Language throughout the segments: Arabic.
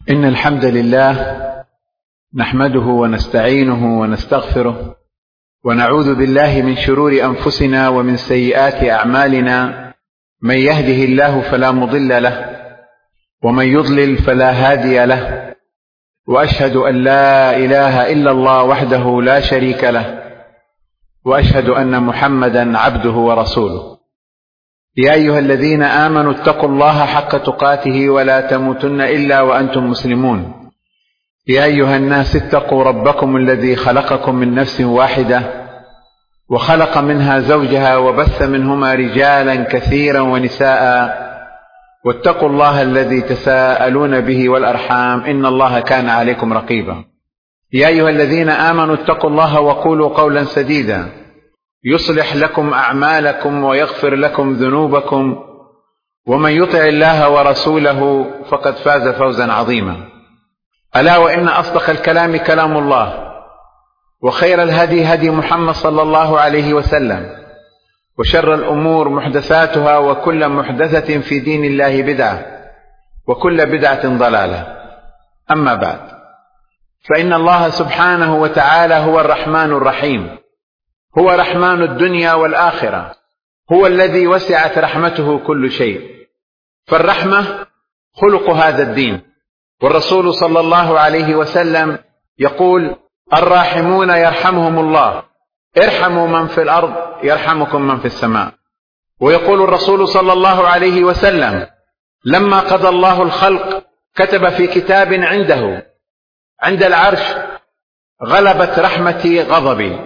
إن الحمد لله نحمده ونستعينه ونستغفره ونعوذ بالله من شرور أنفسنا ومن سيئات أعمالنا. من يهده الله فلا مضل له ومن يضلل فلا هادي له، وأشهد أن لا إله إلا الله وحده لا شريك له، وأشهد أن محمدا عبده ورسوله. يا أيها الذين آمنوا اتقوا الله حق تقاته ولا تموتن إلا وأنتم مسلمون. يا أيها الناس اتقوا ربكم الذي خلقكم من نفس واحدة وخلق منها زوجها وبث منهما رجالا كثيرا ونساء، واتقوا الله الذي تساءلون به والأرحام إن الله كان عليكم رقيبا. يا أيها الذين آمنوا اتقوا الله وقولوا قولا سديدا يصلح لكم أعمالكم ويغفر لكم ذنوبكم، ومن يطع الله ورسوله فقد فاز فوزا عظيما. ألا وإن أصدق الكلام كلام الله، وخير الهدي هدي محمد صلى الله عليه وسلم، وشر الأمور محدثاتها، وكل محدثة في دين الله بدعة، وكل بدعة ضلالة. أما بعد، فإن الله سبحانه وتعالى هو الرحمن الرحيم، هو رحمن الدنيا والآخرة، هو الذي وسعت رحمته كل شيء، فالرحمة خلق هذا الدين. والرسول صلى الله عليه وسلم يقول: الراحمون يرحمهم الله، ارحموا من في الأرض يرحمكم من في السماء. ويقول الرسول صلى الله عليه وسلم: لما قضى الله الخلق كتب في كتاب عنده عند العرش: غلبت رحمتي غضبي.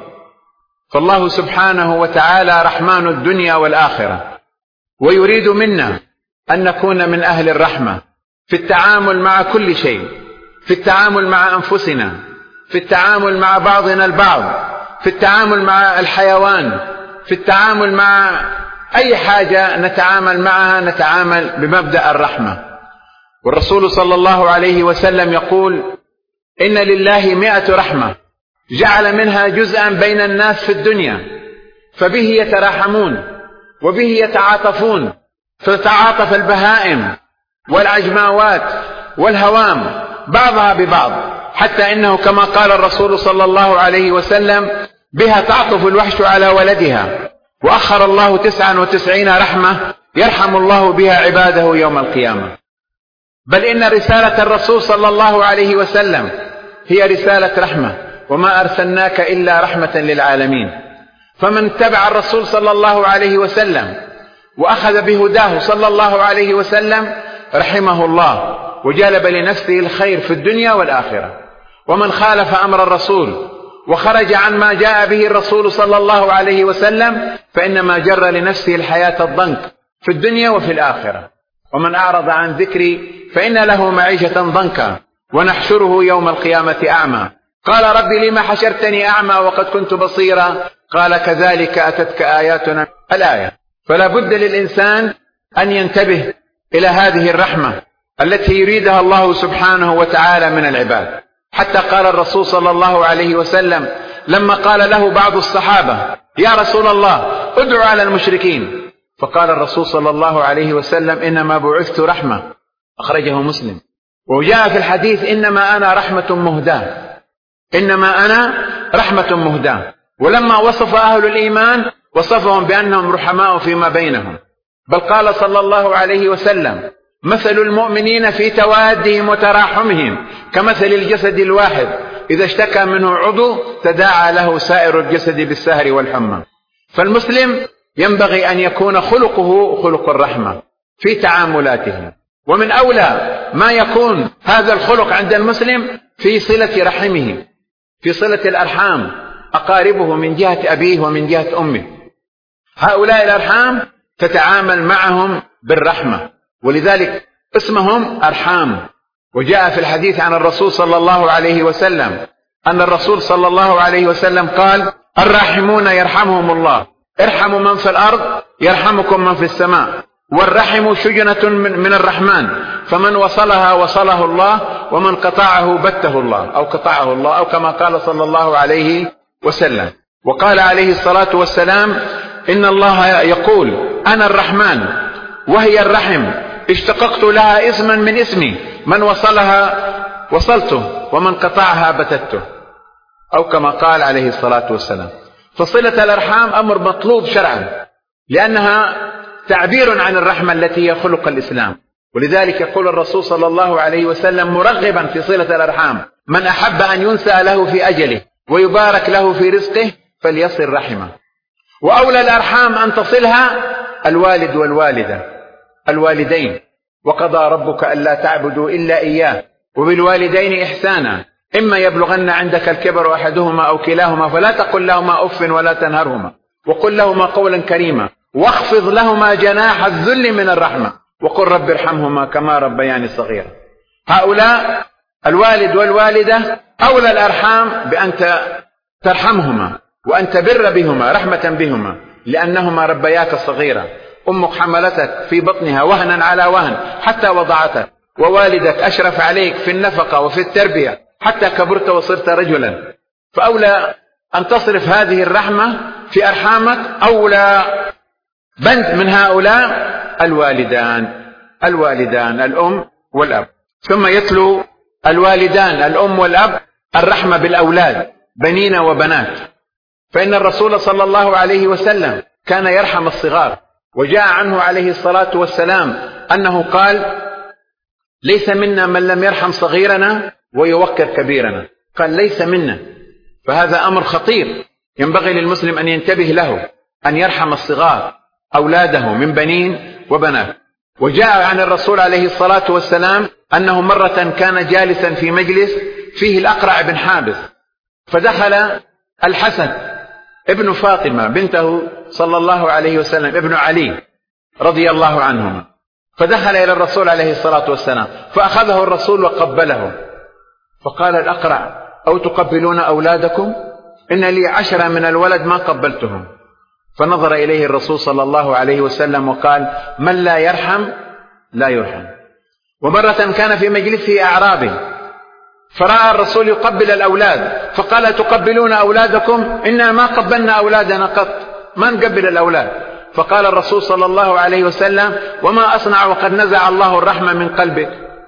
فالله سبحانه وتعالى رحمن الدنيا والآخرة، ويريد منا أن نكون من أهل الرحمة في التعامل مع كل شيء، في التعامل مع أنفسنا، في التعامل مع بعضنا البعض، في التعامل مع الحيوان، في التعامل مع أي حاجة نتعامل معها، نتعامل بمبدأ الرحمة. والرسول صلى الله عليه وسلم يقول: إن لله 100 رحمة جعل منها جزءا بين الناس في الدنيا، فبه يتراحمون وبه يتعاطفون، فتعاطف البهائم والعجماوات والهوام بعضها ببعض، حتى إنه كما قال الرسول صلى الله عليه وسلم: بها تعطف الوحش على ولدها. وأخر الله 99 رحمة يرحم الله بها عباده يوم القيامة. بل إن رسالة الرسول صلى الله عليه وسلم هي رسالة رحمة، وما أرسلناك إلا رحمة للعالمين. فمن اتبع الرسول صلى الله عليه وسلم وأخذ بهداه صلى الله عليه وسلم رحمه الله، وجلب لنفسه الخير في الدنيا والآخرة. ومن خالف أمر الرسول وخرج عن ما جاء به الرسول صلى الله عليه وسلم فإنما جر لنفسه الحياة الضنك في الدنيا وفي الآخرة. ومن أعرض عن ذكري فإن له معيشة ضنكا ونحشره يوم القيامة أعمى. قال: رب لما حشرتني أعمى وقد كنت بصيرا؟ قال: كذلك أتتك آياتنا. الآية. فلا بد للإنسان أن ينتبه إلى هذه الرحمة التي يريدها الله سبحانه وتعالى من العباد. حتى قال الرسول صلى الله عليه وسلم لما قال له بعض الصحابة: يا رسول الله ادعو على المشركين، فقال الرسول صلى الله عليه وسلم: إنما بعثت رحمة. أخرجه مسلم. وجاء في الحديث: إنما أنا رحمة مهداة، إنما أنا رحمة مهداة. ولما وصف أهل الإيمان وصفهم بأنهم رحماء فيما بينهم. بل قال صلى الله عليه وسلم: مثل المؤمنين في توادهم وتراحمهم كمثل الجسد الواحد إذا اشتكى منه عضو تداعى له سائر الجسد بالسهر والحمى. فالمسلم ينبغي أن يكون خلقه خلق الرحمة في تعاملاته. ومن أولى ما يكون هذا الخلق عند المسلم في صلة رحمه، في صلة الأرحام، أقاربه من جهة أبيه ومن جهة أمه. هؤلاء الأرحام تتعامل معهم بالرحمة، ولذلك اسمهم أرحام. وجاء في الحديث عن الرسول صلى الله عليه وسلم أن الرسول صلى الله عليه وسلم قال: الراحمون يرحمهم الله، ارحموا من في الأرض يرحمكم من في السماء. والرحم شجنة من الرحمن، فمن وصلها وصله الله، ومن قطعه بته الله أو قطعه الله، أو كما قال صلى الله عليه وسلم. وقال عليه الصلاة والسلام: إن الله يقول: أنا الرحمن وهي الرحم، اشتققت لها اسما من اسمي من وصلها وصلته ومن قطعها بتته، أو كما قال عليه الصلاة والسلام. فصلة الأرحام أمر مطلوب شرعا، لأنها تعبير عن الرحمة التي هي خلق الإسلام. ولذلك يقول الرسول صلى الله عليه وسلم مرغبا في صلة الأرحام: من أحب أن ينسى له في أجله ويبارك له في رزقه فليصل رحمه. وأولى الأرحام أن تصلها الوالد والوالدة، الوالدين. وقضى ربك ألا تعبدوا إلا إياه وبالوالدين إحسانا إما يبلغن عندك الكبر أحدهما أو كلاهما فلا تقل لهما أف ولا تنهرهما وقل لهما قولا كريما واخفض لهما جناح الذل من الرحمة وقل رب ارحمهما كما ربياني صغيرا. هؤلاء الوالد والوالدة أولى الأرحام بأن ترحمهما وأن تبر بهما رحمة بهما، لأنهما ربياك صغيرا. أمك حملتك في بطنها وهنا على وهن حتى وضعتك، ووالدك أشرف عليك في النفقة وفي التربية حتى كبرت وصرت رجلا. فأولى أن تصرف هذه الرحمة في أرحامك. أولى بند من هؤلاء الوالدان الأم والأب. ثم يتلو الوالدان الأم والأب الرحمة بالأولاد بنين وبنات، فإن الرسول صلى الله عليه وسلم كان يرحم الصغار، وجاء عنه عليه الصلاة والسلام أنه قال: ليس منا من لم يرحم صغيرنا ويوقر كبيرنا. قال ليس منا. فهذا أمر خطير ينبغي للمسلم أن ينتبه له، أن يرحم الصغار أولاده من بنين وبنات. وجاء عن الرسول عليه الصلاة والسلام أنه مرة كان جالسا في مجلس فيه الأقرع بن حابس، فدخل الحسن ابن فاطمة بنته صلى الله عليه وسلم ابن علي رضي الله عنهما، فدخل إلى الرسول عليه الصلاة والسلام فأخذه الرسول وقبله، فقال الأقرع: أو تقبلون أولادكم؟ إن لي 10 من الولد ما قبلتهم. فنظر إليه الرسول صلى الله عليه وسلم وقال: من لا يرحم لا يرحم. ومرة كان في مجلسه أعرابي فرأى الرسول يقبل الأولاد فقال: تقبلون أولادكم؟ إنا ما قبلنا أولادنا قط، ما نقبل الأولاد. فقال الرسول صلى الله عليه وسلم: وما أصنع وقد نزع الله الرحمة من قلبك؟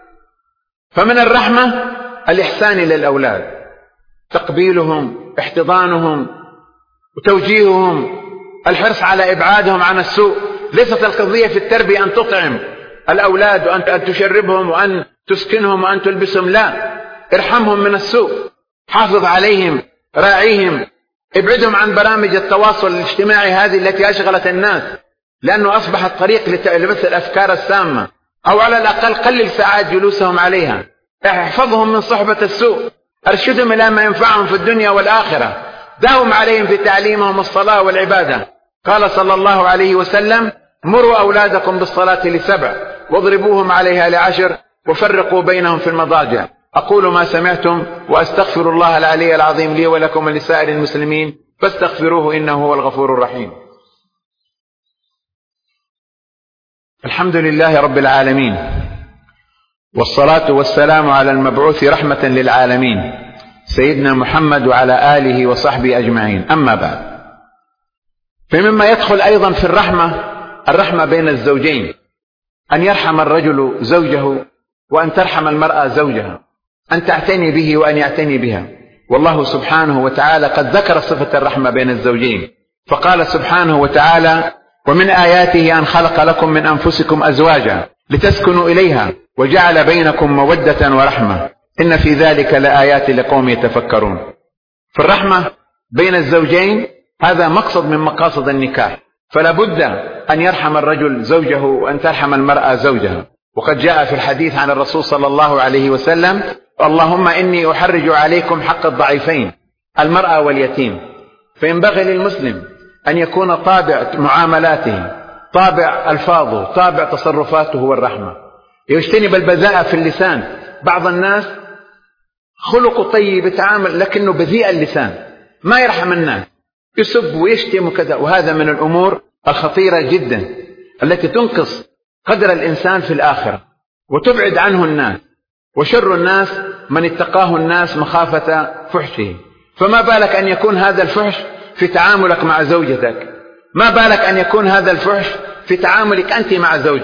فمن الرحمة الإحسان للأولاد، تقبيلهم، احتضانهم وتوجيههم، الحرص على إبعادهم عن السوء. ليست القضية في التربية أن تطعم الأولاد وأن تشربهم وأن تسكنهم وأن تلبسهم، لا، ارحمهم من السوء، حافظ عليهم، راعيهم، ابعدهم عن برامج التواصل الاجتماعي هذه التي أشغلت الناس، لأنه أصبحت طريق لبث الأفكار السامة، أو على الأقل قلل ساعات جلوسهم عليها. احفظهم من صحبة السوء، ارشدهم إلى ما ينفعهم في الدنيا والآخرة، داوم عليهم في تعليمهم الصلاة والعبادة. قال صلى الله عليه وسلم: مروا أولادكم بالصلاة ل7 واضربوهم عليها ل10 وفرقوا بينهم في المضاجع. أقول ما سمعتم وأستغفر الله العلي العظيم لي ولكم ولسائر المسلمين فاستغفروه إنه هو الغفور الرحيم. الحمد لله رب العالمين، والصلاة والسلام على المبعوث رحمة للعالمين سيدنا محمد وعلى آله وصحبه أجمعين. أما بعد، فمما يدخل أيضا في الرحمة بين الزوجين، أن يرحم الرجل زوجه وأن ترحم المرأة زوجها، أن تعتني به وأن يعتني بها. والله سبحانه وتعالى قد ذكر صفة الرحمة بين الزوجين، فقال سبحانه وتعالى: ومن آياته أن خلق لكم من أنفسكم أزواجا لتسكنوا إليها وجعل بينكم مودة ورحمة إن في ذلك لآيات لقوم يتفكرون. فالرحمة بين الزوجين هذا مقصد من مقاصد النكاح، فلا بد أن يرحم الرجل زوجه وأن ترحم المرأة زوجها. وقد جاء في الحديث عن الرسول صلى الله عليه وسلم: اللهم إني أحرج عليكم حق الضعيفين المرأة واليتيم. فينبغي للمسلم أن يكون طابع معاملاته، طابع ألفاظه، طابع تصرفاته والرحمة، يجتنب البذاءة في اللسان. بعض الناس خلقه طيب يتعامل لكنه بذيء اللسان، ما يرحم الناس، يسب ويشتم وكذا، وهذا من الأمور الخطيرة جدا التي تنقص قدر الإنسان في الآخرة وتبعد عنه الناس. وشر الناس من اتقاه الناس مخافة فحشه. فما بالك أن يكون هذا الفحش في تعاملك مع زوجتك؟ ما بالك أن يكون هذا الفحش في تعاملك أنت مع زوجك؟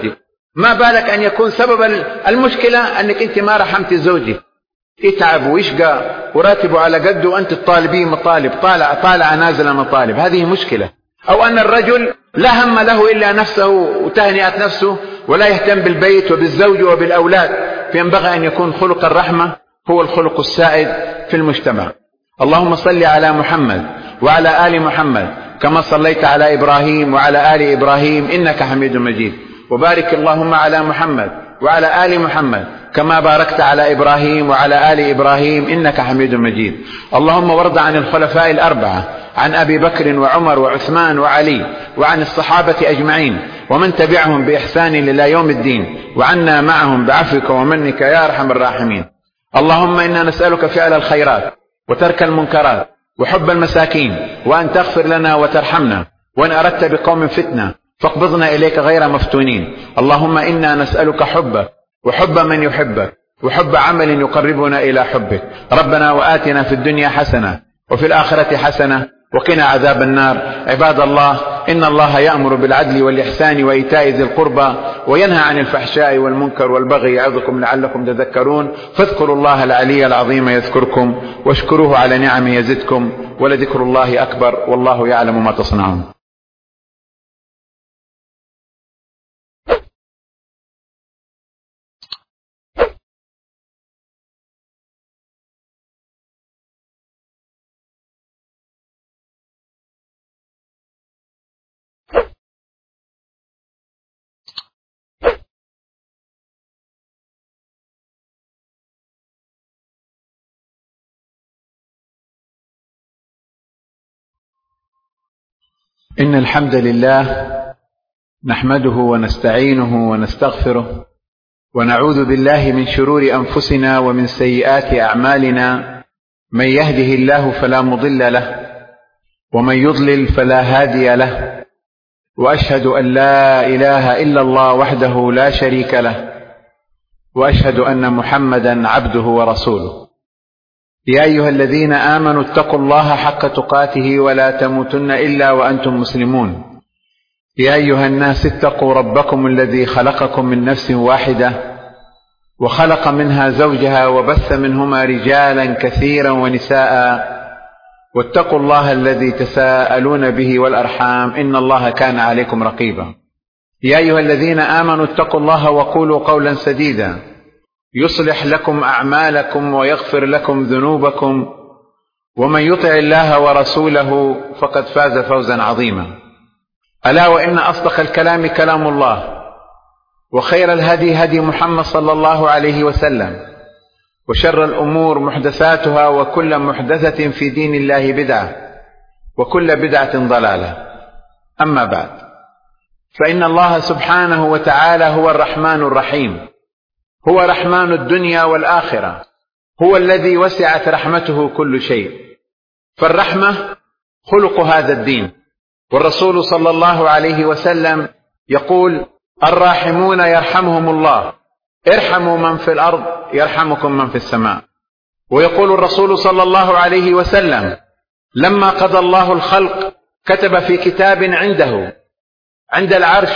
ما بالك أن يكون سبب المشكلة أنك أنت ما رحمت زوجك، يتعب ويشقى وراتبه على قده وأنت تطالبين مطالب، طالع نازل مطالب، هذه مشكلة. أو أن الرجل لا هم له إلا نفسه وتهنئة نفسه ولا يهتم بالبيت وبالزوج وبالأولاد، فينبغي أن يكون خلق الرحمة هو الخلق السائد في المجتمع. اللهم صل على محمد وعلى آل محمد كما صليت على إبراهيم وعلى آل إبراهيم إنك حميد مجيد، وبارك اللهم على محمد وعلى آل محمد كما باركت على إبراهيم وعلى آل إبراهيم إنك حميد مجيد. اللهم وارض عن الخلفاء الأربعة، عن أبي بكر وعمر وعثمان وعلي، وعن الصحابة أجمعين ومن تبعهم بإحسان إلى يوم الدين، وعنا معهم بعفوك ومنك يا أرحم الراحمين. اللهم إنا نسألك فعل الخيرات وترك المنكرات وحب المساكين، وأن تغفر لنا وترحمنا، وإن أردت بقوم فتنة فاقبضنا إليك غير مفتونين. اللهم إنا نسألك حبك وحب من يحبك وحب عمل يقربنا إلى حبك. ربنا وآتنا في الدنيا حسنة وفي الآخرة حسنة وقنا عذاب النار. عباد الله، إن الله يأمر بالعدل والإحسان وإيتاء ذي القربى وينهى عن الفحشاء والمنكر والبغي يعظكم لعلكم تذكرون. فاذكروا الله العلي العظيم يذكركم واشكروه على نعمه يزدكم، ولذكر الله أكبر والله يعلم ما تصنعون. إن الحمد لله نحمده ونستعينه ونستغفره ونعوذ بالله من شرور أنفسنا ومن سيئات أعمالنا، من يهده الله فلا مضل له ومن يضلل فلا هادي له، وأشهد أن لا إله إلا الله وحده لا شريك له، وأشهد أن محمدا عبده ورسوله. يا أيها الذين آمنوا اتقوا الله حق تقاته ولا تموتن إلا وأنتم مسلمون. يا أيها الناس اتقوا ربكم الذي خلقكم من نفس واحدة وخلق منها زوجها وبث منهما رجالا كثيرا ونساء، واتقوا الله الذي تساءلون به والأرحام إن الله كان عليكم رقيبا. يا أيها الذين آمنوا اتقوا الله وقولوا قولا سديدا يصلح لكم أعمالكم ويغفر لكم ذنوبكم، ومن يطع الله ورسوله فقد فاز فوزا عظيما. ألا وإن أصدق الكلام كلام الله، وخير الهدي هدي محمد صلى الله عليه وسلم، وشر الأمور محدثاتها، وكل محدثة في دين الله بدعة، وكل بدعة ضلالة. أما بعد، فإن الله سبحانه وتعالى هو الرحمن الرحيم، هو رحمن الدنيا والآخرة، هو الذي وسعت رحمته كل شيء، فالرحمة خلق هذا الدين. والرسول صلى الله عليه وسلم يقول: الراحمون يرحمهم الله، ارحموا من في الأرض يرحمكم من في السماء. ويقول الرسول صلى الله عليه وسلم: لما قضى الله الخلق كتب في كتاب عنده عند العرش: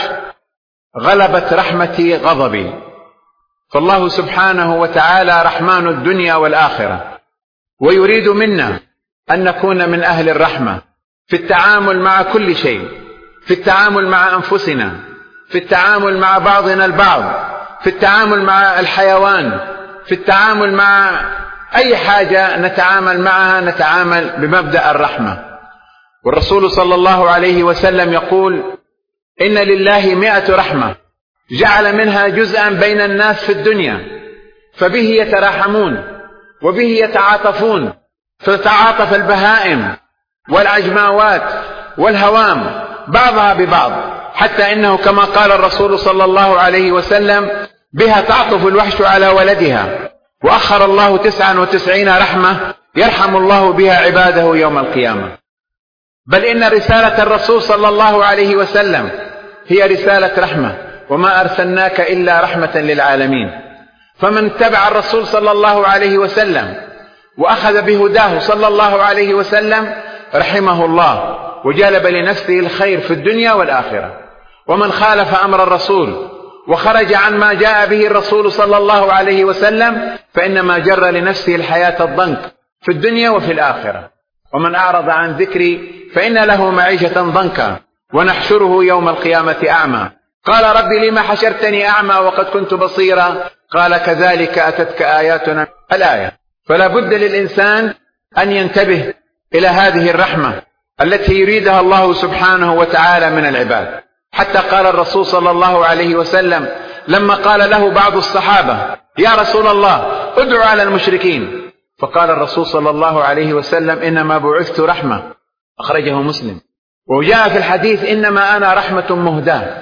غلبت رحمتي غضبي. فالله سبحانه وتعالى رحمن الدنيا والآخرة، ويريد منا أن نكون من أهل الرحمة في التعامل مع كل شيء، في التعامل مع أنفسنا، في التعامل مع بعضنا البعض، في التعامل مع الحيوان، في التعامل مع أي حاجة نتعامل معها، نتعامل بمبدأ الرحمة. والرسول صلى الله عليه وسلم يقول: إن لله 100 رحمة جعل منها جزءا بين الناس في الدنيا، فبه يتراحمون وبه يتعاطفون، فتعاطف البهائم والعجماوات والهوام بعضها ببعض، حتى إنه كما قال الرسول صلى الله عليه وسلم: بها تعطف الوحش على ولدها. وأخر الله 99 رحمة يرحم الله بها عباده يوم القيامة. بل إن رسالة الرسول صلى الله عليه وسلم هي رسالة رحمة، وما أرسلناك إلا رحمة للعالمين. فمن اتبع الرسول صلى الله عليه وسلم وأخذ بهداه صلى الله عليه وسلم رحمه الله وجلب لنفسه الخير في الدنيا والآخرة. ومن خالف أمر الرسول وخرج عن ما جاء به الرسول صلى الله عليه وسلم فإنما جر لنفسه الحياة الضنك في الدنيا وفي الآخرة. ومن أعرض عن ذكري فإن له معيشة ضنكا ونحشره يوم القيامة أعمى. قال رب لما حشرتني أعمى وقد كنت بصيرا؟ قال كذلك أتتك آياتنا الآية. فلا بد للإنسان أن ينتبه إلى هذه الرحمة التي يريدها الله سبحانه وتعالى من العباد. حتى قال الرسول صلى الله عليه وسلم لما قال له بعض الصحابة يا رسول الله ادعو على المشركين، فقال الرسول صلى الله عليه وسلم إنما بعثت رحمة، أخرجه مسلم. وجاء في الحديث إنما أنا رحمة مهداة،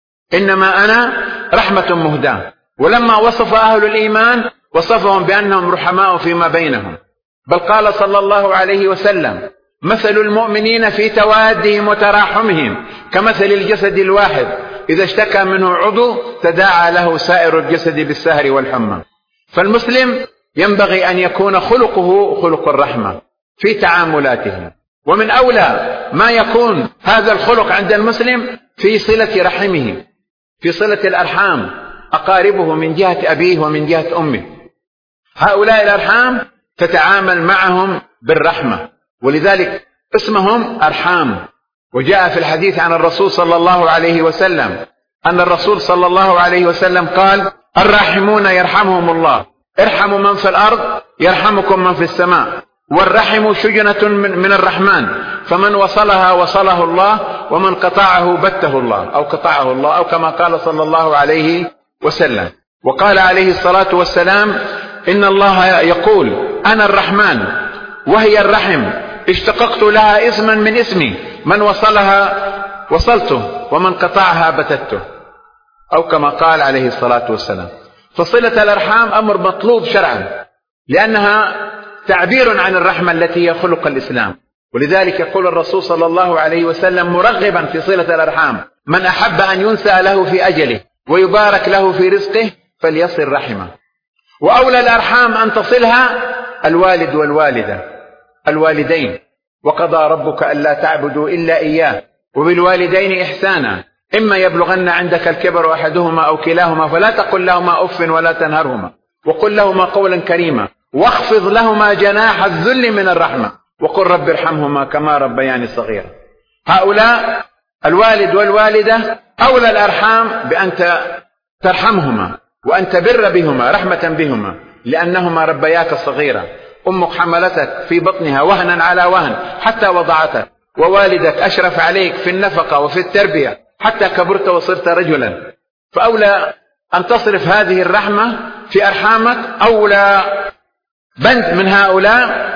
إنما أنا رحمة مهداة. ولما وصف أهل الإيمان وصفهم بأنهم رحماء فيما بينهم، بل قال صلى الله عليه وسلم مثل المؤمنين في توادهم وتراحمهم كمثل الجسد الواحد إذا اشتكى منه عضو تداعى له سائر الجسد بالسهر والحمى. فالمسلم ينبغي أن يكون خلقه خلق الرحمة في تعاملاته، ومن أولى ما يكون هذا الخلق عند المسلم في صلة رحمه، في صلة الأرحام، أقاربه من جهة أبيه ومن جهة أمه. هؤلاء الأرحام تتعامل معهم بالرحمة، ولذلك اسمهم أرحام. وجاء في الحديث عن الرسول صلى الله عليه وسلم أن الرسول صلى الله عليه وسلم قال الراحمون يرحمهم الله، ارحموا من في الأرض يرحمكم من في السماء، والرحم شجنة من الرحمن، فمن وصلها وصله الله ومن قطعه بته الله، أو قطعه الله، أو كما قال صلى الله عليه وسلم. وقال عليه الصلاة والسلام إن الله يقول أنا الرحمن وهي الرحم، اشتققت لها اسما من اسمي، من وصلها وصلته ومن قطعها بتته، أو كما قال عليه الصلاة والسلام. فصلة الأرحام أمر مطلوب شرعا، لأنها تعبير عن الرحمة التي هي خلق الإسلام. ولذلك يقول الرسول صلى الله عليه وسلم مرغبا في صلة الأرحام من أحب أن ينسى له في أجله ويبارك له في رزقه فليصل رحمه. وأولى الأرحام أن تصلها الوالد والوالدة، الوالدين. وقضى ربك ألا تعبدوا إلا إياه وبالوالدين إحسانا، إما يبلغن عندك الكبر أحدهما أو كلاهما فلا تقل لهما أف ولا تنهرهما وقل لهما قولا كريما واخفض لهما جناح الذل من الرحمة وقل رب ارحمهما كما ربياني صغيرا. هؤلاء الوالد والوالدة أولى الأرحام بأن ترحمهما وأن تبر بهما رحمة بهما، لأنهما ربياك صغيرا، أمك حملتك في بطنها وهنا على وهن حتى وضعتك، ووالدك أشرف عليك في النفقة وفي التربية حتى كبرت وصرت رجلا. فأولى أن تصرف هذه الرحمة في أرحامك. أولى بند من هؤلاء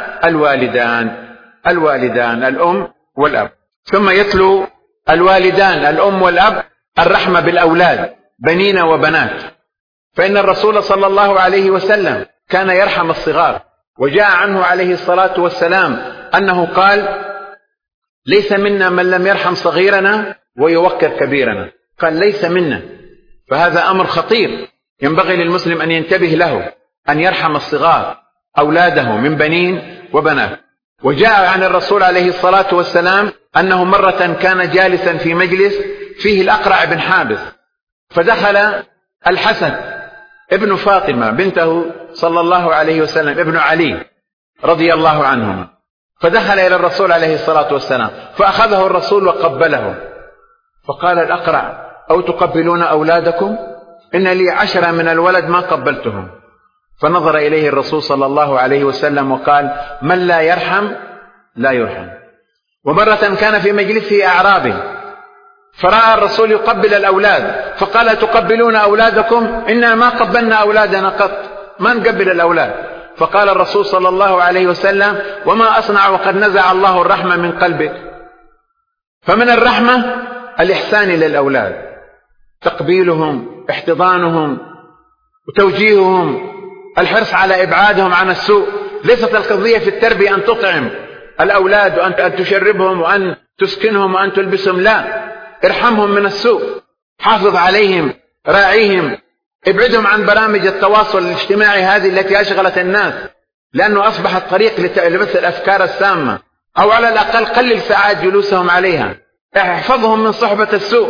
الوالدان الأم والأب. ثم يتلو الوالدان الأم والأب الرحمة بالأولاد بنين وبنات، فإن الرسول صلى الله عليه وسلم كان يرحم الصغار. وجاء عنه عليه الصلاة والسلام أنه قال ليس منا من لم يرحم صغيرنا ويوقر كبيرنا، قال ليس منا. فهذا أمر خطير ينبغي للمسلم أن ينتبه له، أن يرحم الصغار أولاده من بنين وبنات. وجاء عن الرسول عليه الصلاة والسلام أنه مرة كان جالسا في مجلس فيه الأقرع بن حابس، فدخل الحسن ابن فاطمة بنته صلى الله عليه وسلم ابن علي رضي الله عنهما، فدخل إلى الرسول عليه الصلاة والسلام فأخذه الرسول وقبله، فقال الأقرع أو تقبلون أولادكم؟ إن لي 10 من الولد ما قبلتهم. فنظر إليه الرسول صلى الله عليه وسلم وقال من لا يرحم لا يرحم. ومرة كان في مجلسه أعرابي فرأى الرسول يقبل الأولاد فقال تقبلون أولادكم؟ إنا ما قبلنا أولادنا قط، ما نقبل الأولاد. فقال الرسول صلى الله عليه وسلم وما أصنع وقد نزع الله الرحمة من قلبك. فمن الرحمة الإحسان للأولاد، تقبيلهم، احتضانهم وتوجيههم، الحرص على إبعادهم عن السوء. ليست القضية في التربية أن تطعم الأولاد وأن تشربهم وأن تسكنهم وأن تلبسهم، لا، ارحمهم من السوء، حافظ عليهم، راعيهم، ابعدهم عن برامج التواصل الاجتماعي هذه التي أشغلت الناس، لأنه أصبحت طريق لبث الأفكار السامة، أو على الأقل قلل ساعات جلوسهم عليها. احفظهم من صحبة السوء،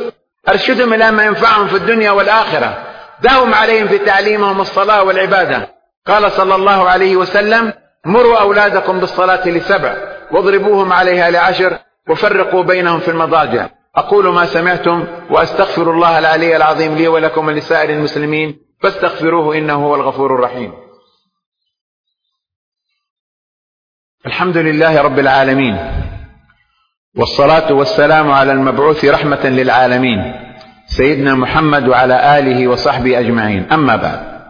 أرشدهم إلى ما ينفعهم في الدنيا والآخرة، داوم عليهم في تعليمهم الصلاة والعبادة. قال صلى الله عليه وسلم: مروا أولادكم بالصلاة ل7 واضربوهم عليها ل10 وفرقوا بينهم في المضاجع. أقول ما سمعتم وأستغفر الله العلي العظيم لي ولكم ولسائر المسلمين فاستغفروه إنه هو الغفور الرحيم. الحمد لله رب العالمين، والصلاة والسلام على المبعوث رحمة للعالمين سيدنا محمد وعلى آله وصحبه أجمعين. أما بعد،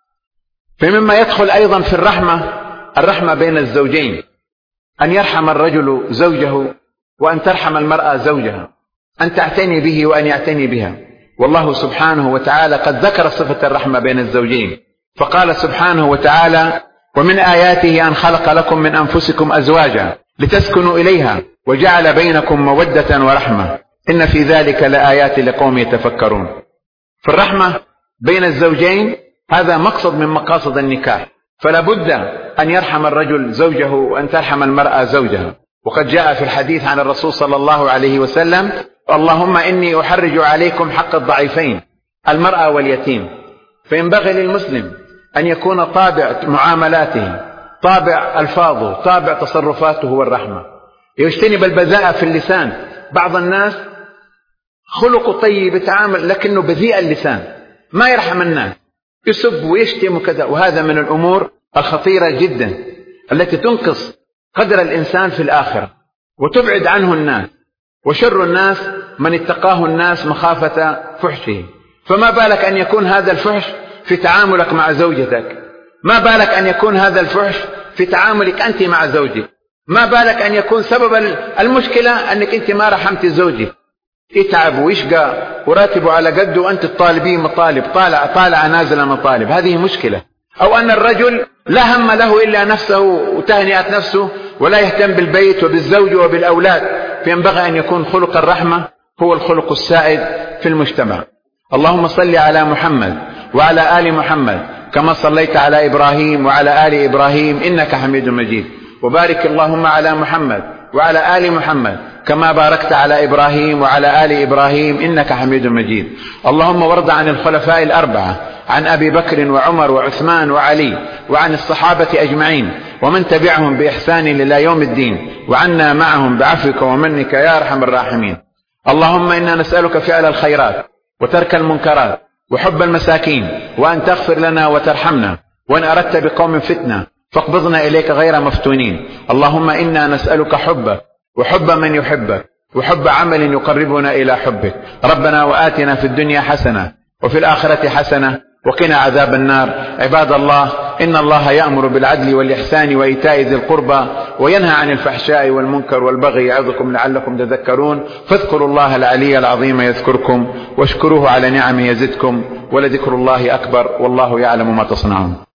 فمما يدخل أيضا في الرحمة بين الزوجين، أن يرحم الرجل زوجه وأن ترحم المرأة زوجها، أن تعتني به وأن يعتني بها. والله سبحانه وتعالى قد ذكر صفة الرحمة بين الزوجين، فقال سبحانه وتعالى: ومن آياته أن خلق لكم من أنفسكم أزواجا لتسكنوا إليها وجعل بينكم مودة ورحمة إن في ذلك لآيات لقوم يتفكرون. فالرحمة بين الزوجين هذا مقصد من مقاصد النكاح، فلا بد أن يرحم الرجل زوجه وأن ترحم المرأة زوجها. وقد جاء في الحديث عن الرسول صلى الله عليه وسلم: اللهم إني أحرج عليكم حق الضعيفين المرأة واليتيم. فينبغي للمسلم أن يكون طابع معاملاته، طابع ألفاظه، طابع تصرفاته والرحمة، يجتنب البذاءة في اللسان. بعض الناس خلقه طيب يتعامل لكنه بذيء اللسان، ما يرحم الناس، يسب ويشتم وكذا، وهذا من الأمور الخطيرة جدا التي تنقص قدر الإنسان في الآخرة وتبعد عنه الناس. وشر الناس من اتقاه الناس مخافة فحشه. فما بالك أن يكون هذا الفحش في تعاملك مع زوجتك؟ ما بالك أن يكون هذا الفحش في تعاملك أنت مع زوجك؟ ما بالك أن يكون سبب المشكلة أنك أنت ما رحمت زوجك، يتعب ويشقى وراتبه على قده وأنت تطالبيه مطالب، طالع نازل مطالب. هذه مشكلة. أو أن الرجل لا هم له إلا نفسه وتهنئة نفسه ولا يهتم بالبيت وبالزوج وبالأولاد. فينبغي أن يكون خلق الرحمة هو الخلق السائد في المجتمع. اللهم صل على محمد وعلى آل محمد كما صليت على إبراهيم وعلى آل إبراهيم إنك حميد مجيد. وبارك اللهم على محمد وعلى آل محمد كما باركت على إبراهيم وعلى آل إبراهيم إنك حميد مجيد. اللهم وارض عن الخلفاء الأربعة، عن أبي بكر وعمر وعثمان وعلي، وعن الصحابة أجمعين ومن تبعهم بإحسان إلى يوم الدين، وعنا معهم بعفوك ومنك يا أرحم الراحمين. اللهم إنا نسألك فعل الخيرات وترك المنكرات وحب المساكين، وأن تغفر لنا وترحمنا، وإن أردت بقوم فتنة فاقبضنا إليك غير مفتونين. اللهم إنا نسألك حبك وحب من يحبك وحب عمل يقربنا إلى حبك. ربنا وآتنا في الدنيا حسنة وفي الآخرة حسنة وقنا عذاب النار. عباد الله، إن الله يأمر بالعدل والإحسان وإيتاء ذي القربى وينهى عن الفحشاء والمنكر والبغي يعظكم لعلكم تذكرون. فاذكروا الله العلي العظيم يذكركم واشكروه على نعمه يزدكم ولذكر الله أكبر والله يعلم ما تصنعون.